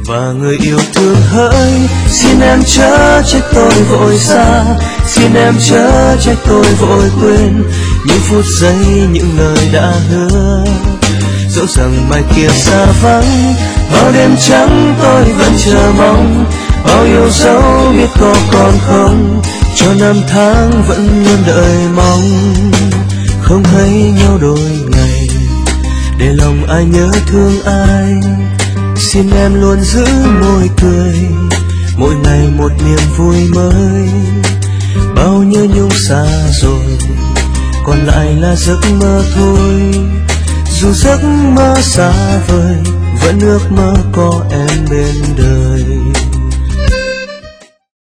và người yêu thương hỡi, xin em chớ trách tôi vội xa, xin em chớ trách tôi vội quên những phút giây, những lời đã hứa. Dẫu rằng mai kia xa vắng, bao đêm trắng tôi vẫn chờ mong, bao yêu dấu biết có còn không, cho năm tháng vẫn luôn đợi mong. Không thấy nhau đôi ngày, để lòng ai nhớ thương ai, xin em luôn giữ môi cười, mỗi ngày một niềm vui mới. Bao nhớ nhung xa rồi, còn lại là giấc mơ thôi. Dù giấc mơ xa vời, vẫn ước mơ có em bên đời.